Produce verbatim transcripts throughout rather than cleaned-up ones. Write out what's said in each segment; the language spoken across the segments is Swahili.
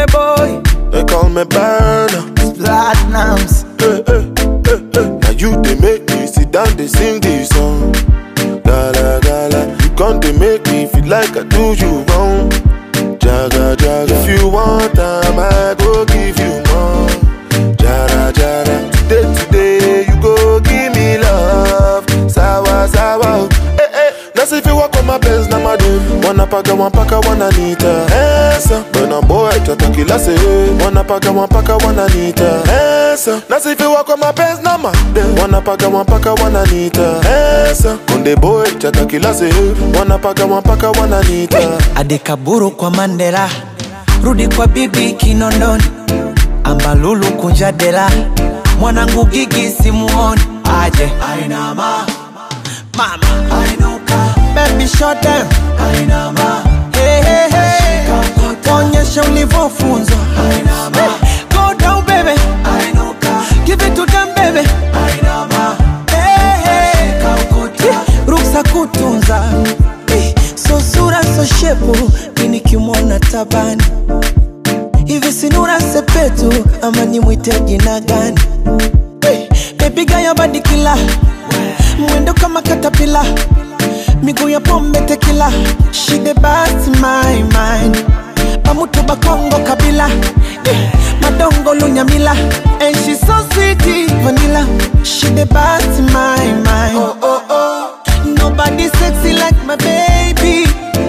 Konde boy, they call me Burner. Platinums. Hey, hey, hey, hey. Now you they make me sit down, they sing this song. Gala, gala. You can't they make me feel like I do you wrong. Jaga, jaga. If you want time, I go give you more. Jara, jara. Today, today, you go give me love. Sawa, sawa. Hey, hey. Now see if you walk on my best, now my dude. Wanna paka, one paka, wanna nita. Esa. When I'm boy, chata kila se. Wanna paka, one paka, wanna nita. Esa. Now see if you walk on my best, now my dude. Wanna paka, one paka, wanna nita. Esa. Konde boy, chata kila se. Wanna paka, one paka, wanna nita. Adekaburu kwa Mandela, rudi kwa bibi Kinondoni, Ambalulu kunjadela, mwanangu Gigi simuoni. Aje Ainama, mama Ainuka, baby shut down Ainama, hey hey hey, onyesha ulivofunzwa Ainama, hey, go down baby Ainuka, give it to them baby Ainama, hey hey, yeah, ruksa kutunza, hey, so sura so shepu, mini kimona tabani. Hivi sinura sepetu, ama ni mwite jina gani? Hey, baby gaya badi kila, mwendo kama katapila, miguu ya pombe tequila. She the best in my mind, pamutu bakongo kabila, hey, madongo lunyamila. And she so sweet, vanilla. She the best in my mind. Oh oh oh, nobody sexy like my baby.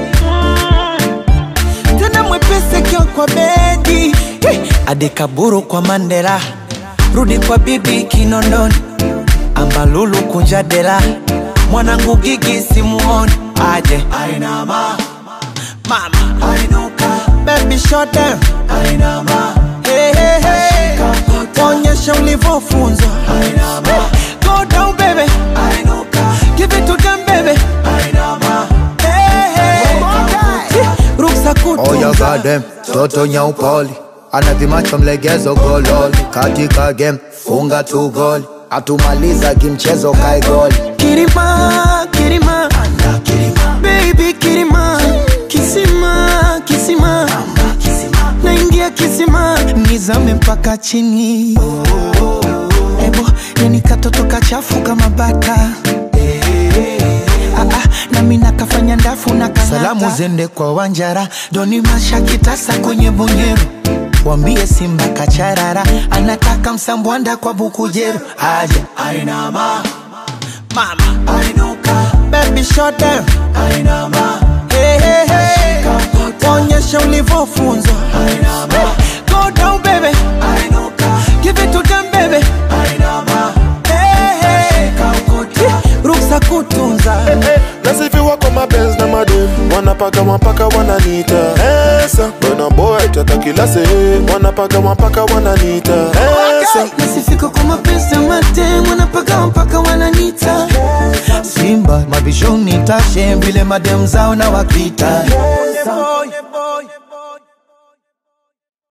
Tena mwepese kio kwa bedi. Hey. Adekaburu kwa Mandela, rudi kwa bibi Kinondoni, Ambalulu kunjadela, mwanangu Gigi simuoni. Aje Ainama, mama Ainuka, baby shut down Ainama, hey hey hey, onyesha ulivofunzwa Ainama, hey, go down baby Ainuka, give it to them baby Ainama, hey hey, yeah, ruksa kutunza. Oh you got them, toto nyaupoli, anavimacho mlegezo gololi. Katika game, funga tu goli, atumaliza kimchezo kai goli. Kirima, kirima, anda kirima, baby kirima, kisima, kisima, anda kisima, naingia kisima, nizame mpaka chini. Oh, oh, oh, oh. Ebo, yani katoto kachafu kama bata. Hey, hey, hey. Ah, ah, na mina kafanya ndafu na kanata. Salamu zende kwa Wanjara, doni masha kitasa kwenye Bunyero. Wambie Simba kacharara, anataka msambwanda kwa Bukujero. Aje Ainama, mama Ainuka, baby shut down Ainama, hey hey hey, onyesha ulivofunzwa Ainama, hey, go down baby Ainuka, give it to them baby Ainama, hey hey, yeah, ruksa kutunza. Hey, hey. Let's see if you walk on my best, now my dude. Wanna paka, one paka, wanna nita. Esa. When I'm boy, chata kila se. Wanna paka, one paka, wanna nita. Esa. Nasifiko kwa mapesa mate, wanna paka, one paka, wanna nita. Simba, mabishoni tashe, vile madem zao na wakita.